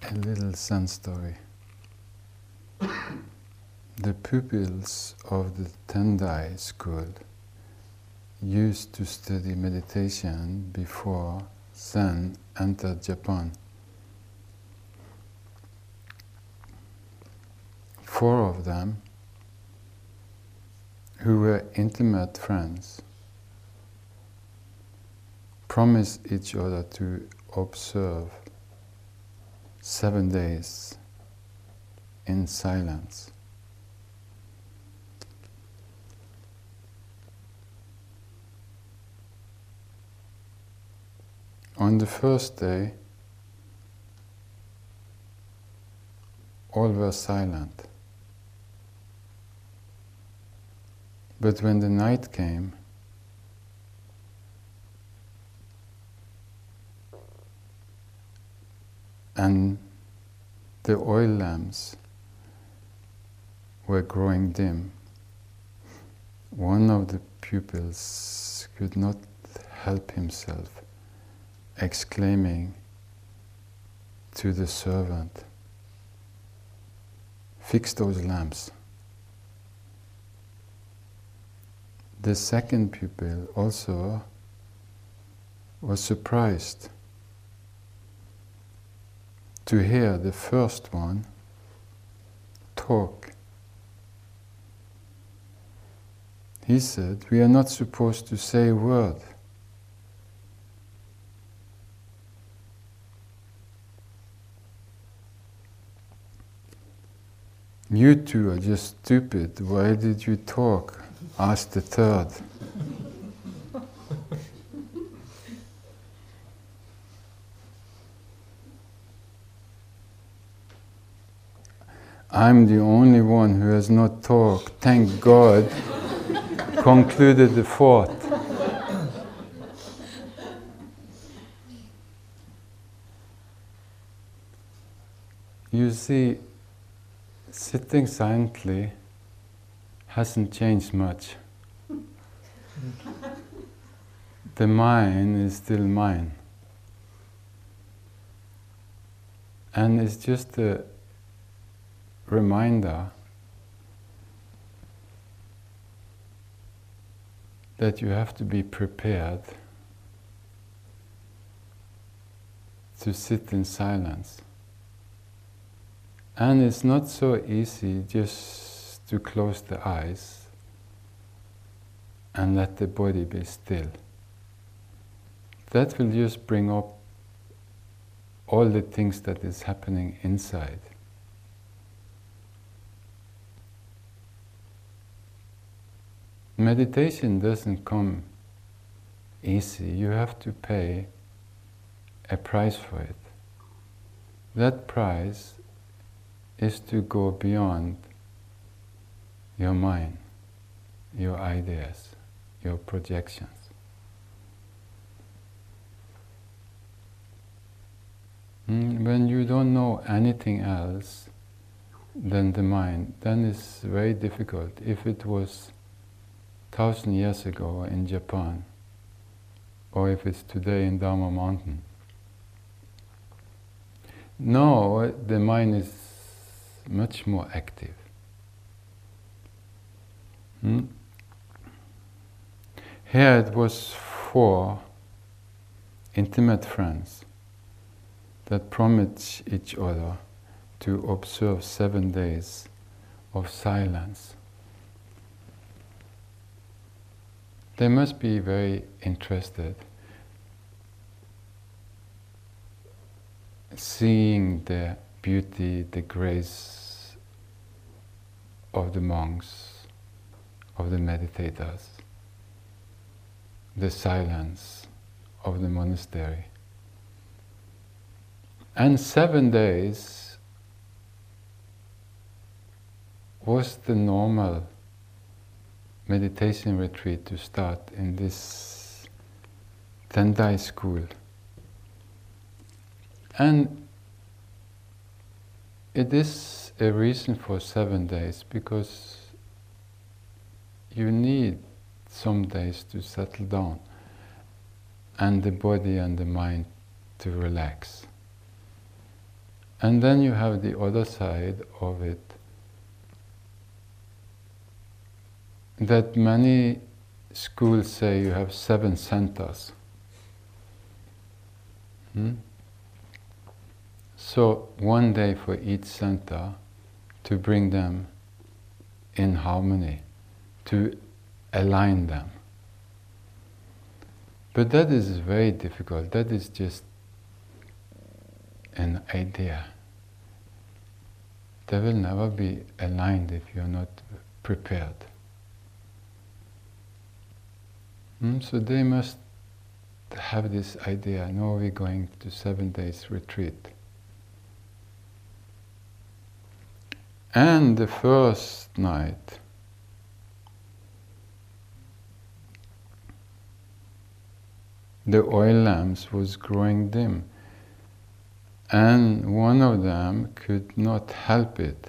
A little Zen story. The pupils of the Tendai school used to study meditation before Zen entered Japan. 4 of them, who were intimate friends, promised each other to observe 7 days in silence. On the first day, all were silent. But when the night came, and the oil lamps were growing dim, one of the pupils could not help himself, exclaiming to the servant, "Fix those lamps." The second pupil also was surprised to hear the first one talk. He said, "We are not supposed to say a word." "You two are just stupid. Why did you talk?" asked the third. "I'm the only one who has not talked, thank God," concluded the fourth. You see, sitting silently hasn't changed much. The mind is still mine. And it's just a reminder that you have to be prepared to sit in silence. And it's not so easy just to close the eyes and let the body be still. That will just bring up all the things that is happening inside. Meditation doesn't come easy. You have to pay a price for it. That price is to go beyond your mind, your ideas, your projections. When you don't know anything else than the mind, then it's very difficult. If it was 1,000 years ago in Japan, or if it's today in Dharma Mountain. No, the mind is much more active. Here it was 4 intimate friends that promised each other to observe 7 days of silence. They must be very interested, seeing the beauty, the grace of the monks, of the meditators, the silence of the monastery. And 7 days was the normal meditation retreat to start in this Tendai school. And it is a reason for 7 days because you need some days to settle down and the body and the mind to relax. And then you have the other side of it, that many schools say you have 7 centers. So one day for each center to bring them in harmony, to align them. But that is very difficult. That is just an idea. They will never be aligned if you're not prepared. So they must have this idea, no, we're going to 7 days retreat. And the first night, the oil lamps was growing dim, and one of them could not help it.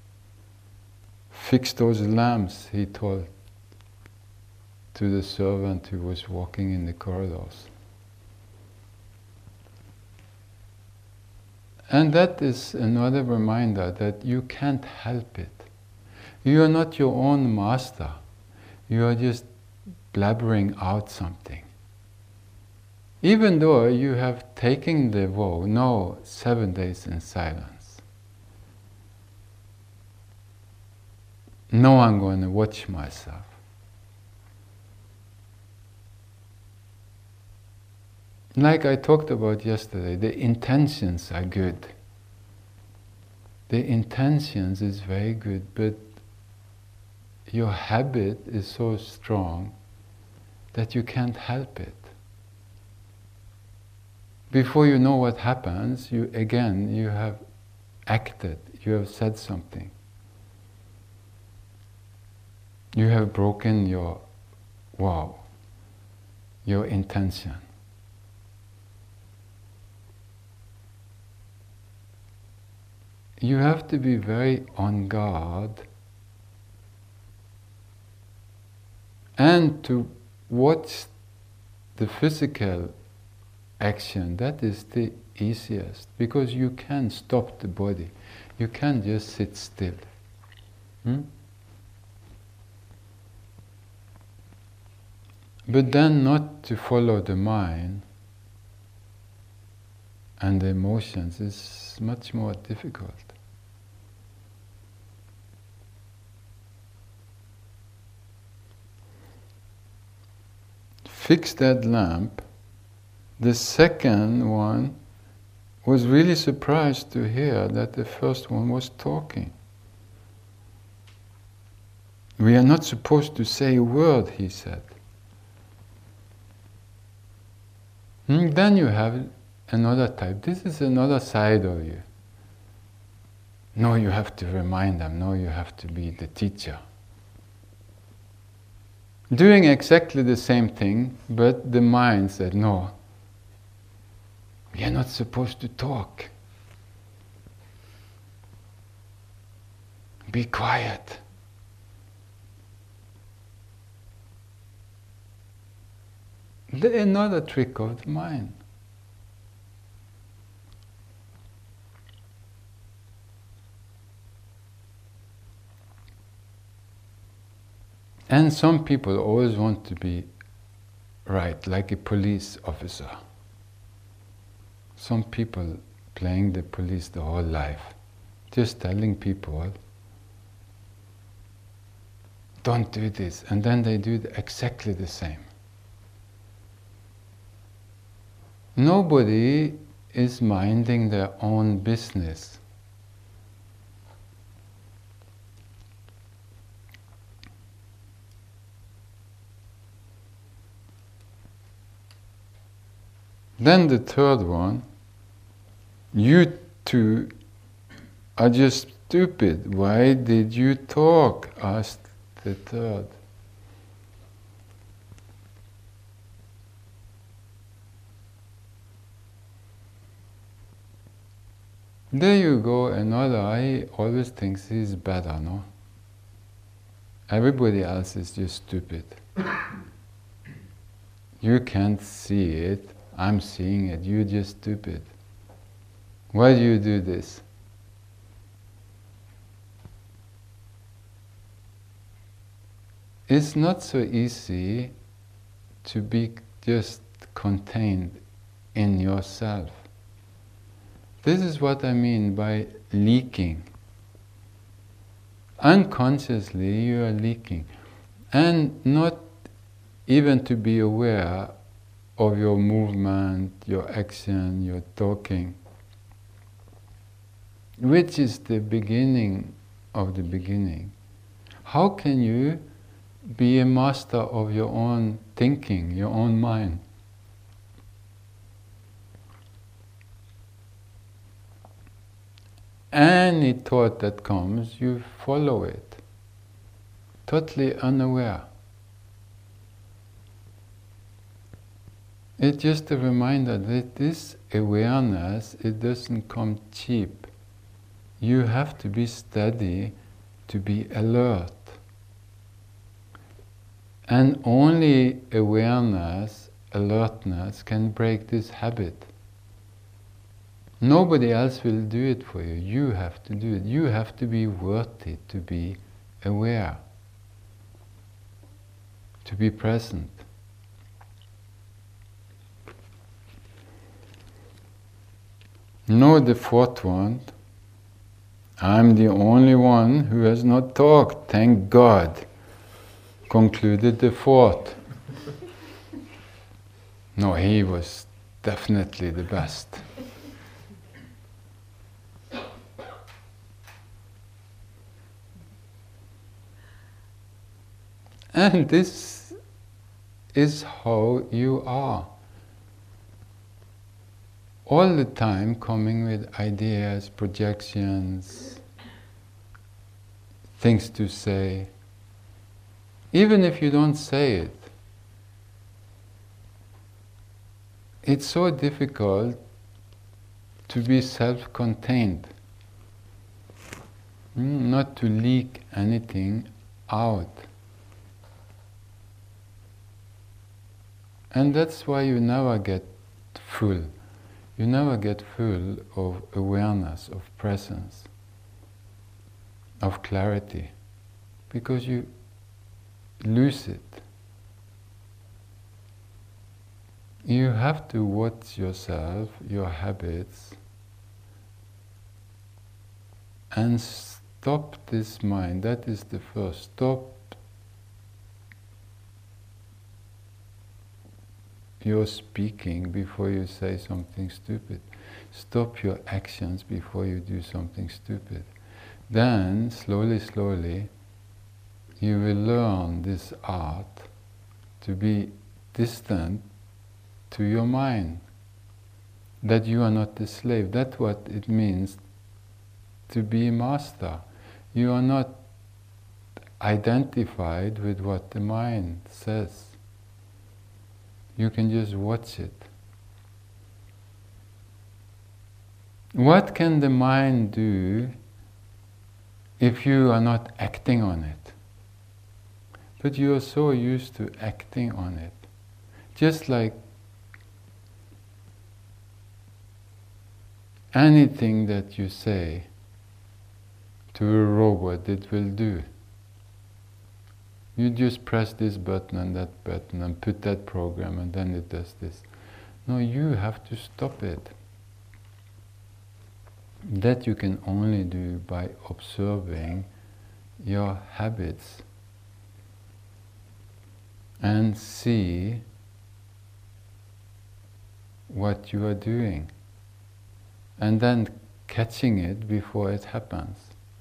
Fix those lamps, he told to the servant who was walking in the corridors. And that is another reminder that you can't help it. You are not your own master. You are just blabbering out something. Even though you have taken the vow, no, 7 days in silence. No, I'm going to watch myself. Like I talked about yesterday, the intentions are good. The intentions is very good, but your habit is so strong that you can't help it. Before you know what happens, you have acted, you have said something. You have broken your vow, your intention. You have to be very on guard and to watch the physical action. That is the easiest, because you can stop the body. You can't just sit still. But then not to follow the mind and the emotions is much more difficult. Fix that lamp. The second one was really surprised to hear that the first one was talking. We are not supposed to say a word, he said. Then you have another type. This is another side of you. No, you have to remind them. No, you have to be the teacher. Doing exactly the same thing, but the mind said, no, we are not supposed to talk. Be quiet. Another trick of the mind. And some people always want to be right, like a police officer. Some people playing the police the whole life, just telling people, don't do this, and then they do exactly the same. Nobody is minding their own business. Then the third one, you two are just stupid. Why did you talk? Asked the third. There you go, another. I always think he's better, no? Everybody else is just stupid. You can't see it. I'm seeing it. You're just stupid. Why do you do this? it's not so easy to be just contained in yourself. This is what I mean by leaking. Unconsciously you are leaking, and not even to be aware of your movement, your action, your talking, which is the beginning of the beginning. How can you be a master of your own thinking, your own mind? Any thought that comes, you follow it, totally unaware. It's just a reminder that this awareness, it doesn't come cheap. You have to be steady, to be alert. And only awareness, alertness can break this habit. Nobody else will do it for you. You have to do it. You have to be worthy to be aware, to be present. Know the fourth one. I'm the only one who has not talked, thank God. Concluded the fourth. No, he was definitely the best. And this is how you are. All the time coming with ideas, projections, things to say. Even if you don't say it, it's so difficult to be self-contained, not to leak anything out. And that's why you never get full. You never get full of awareness, of presence, of clarity, because you lose it. You have to watch yourself, your habits, and stop this mind. That is the first. Stop your speaking before you say something stupid. Stop your actions before you do something stupid. Then, slowly, slowly, you will learn this art to be distant to your mind. That you are not the slave. That's what it means to be a master. You are not identified with what the mind says. You can just watch it. What can the mind do if you are not acting on it? But you are so used to acting on it. Just like anything that you say to a robot, it will do. You just press this button and that button and put that program and then it does this. No, you have to stop it. That you can only do by observing your habits and see what you are doing and then catching it before it happens.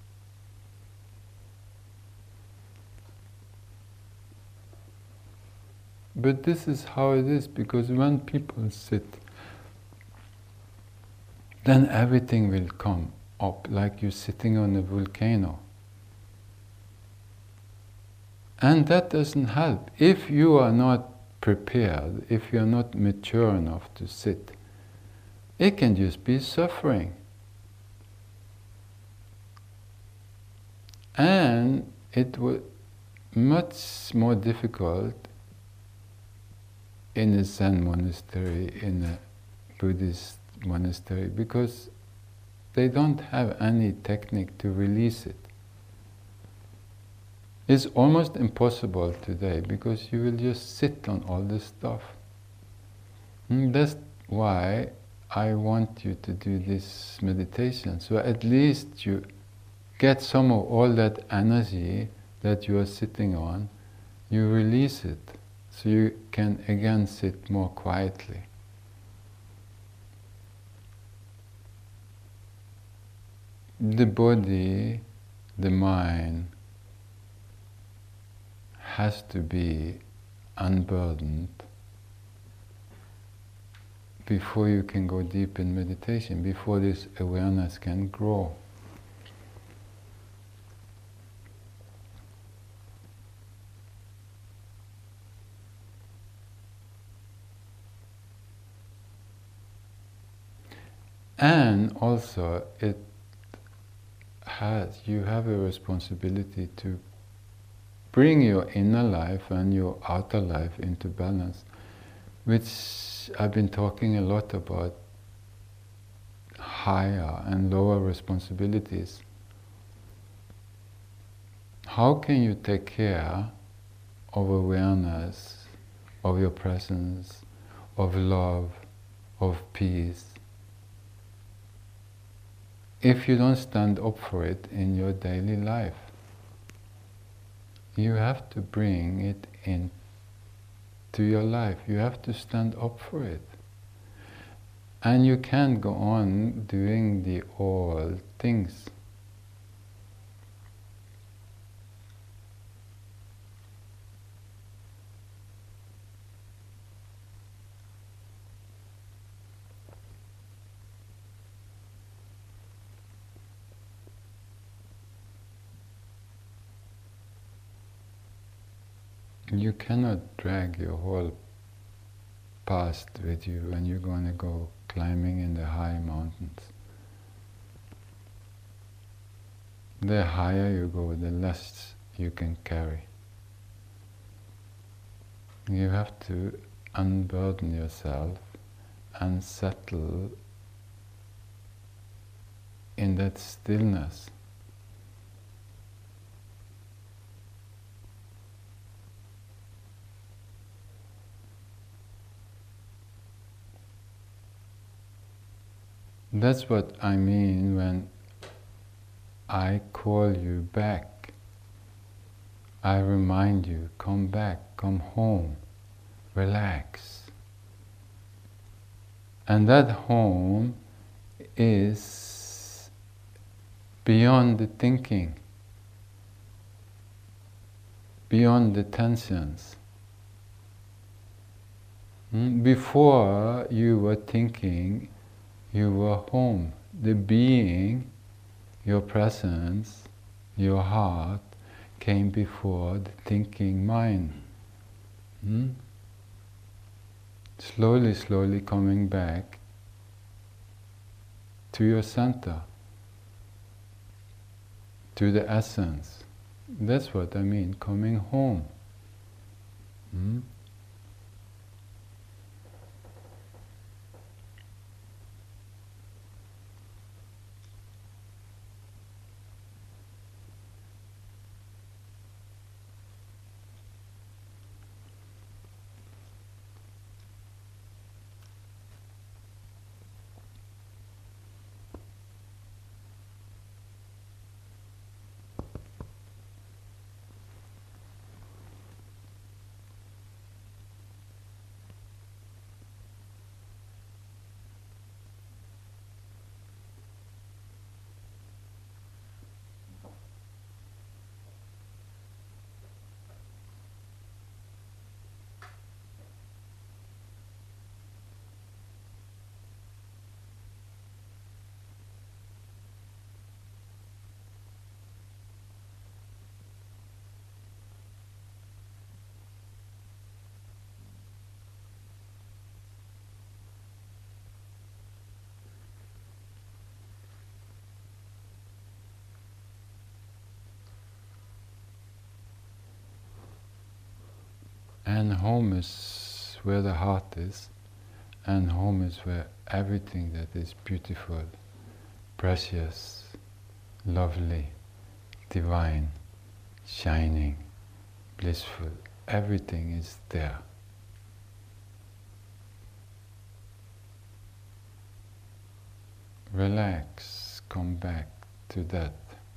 But this is how it is, because when people sit, then everything will come up like you're sitting on a volcano. And that doesn't help. If you are not prepared, if you are not mature enough to sit, it can just be suffering. And it was much more difficult in a Zen monastery, in a Buddhist monastery, because they don't have any technique to release it. It's almost impossible today because you will just sit on all this stuff. That's why I want you to do this meditation, so at least you get some of all that energy that you are sitting on, you release it, so you can again sit more quietly. The body, the mind, has to be unburdened before you can go deep in meditation, before this awareness can grow. And also you have a responsibility to bring your inner life and your outer life into balance, which I've been talking a lot about higher and lower responsibilities. How can you take care of awareness, of your presence, of love, of peace, if you don't stand up for it in your daily life? You have to bring it into your life. You have to stand up for it. And you can't go on doing the old things. You cannot drag your whole past with you when you're going to go climbing in the high mountains. The higher you go, the less you can carry. You have to unburden yourself and settle in that stillness. That's what I mean when I call you back. I remind you, come back, come home, relax. And that home is beyond the thinking, beyond the tensions. Before you were thinking, you were home. The being, your presence, your heart came before the thinking mind. Slowly, slowly coming back to your center, to the essence. That's what I mean, coming home. And home is where the heart is, and home is where everything that is beautiful, precious, lovely, divine, shining, blissful. Everything is there. Relax, come back to that.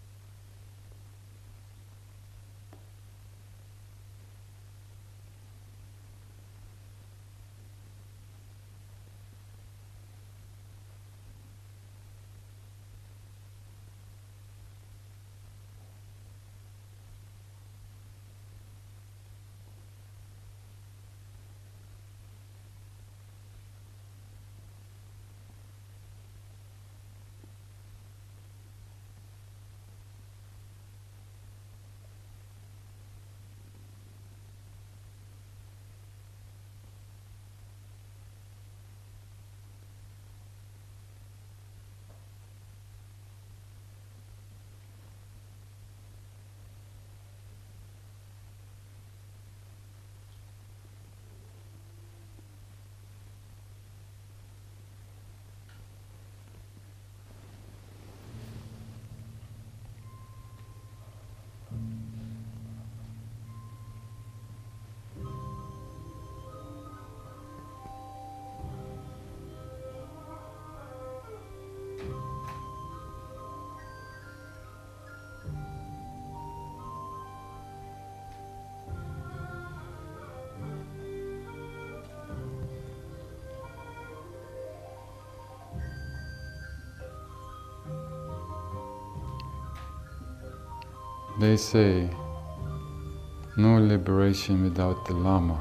They say, no liberation without the Lama.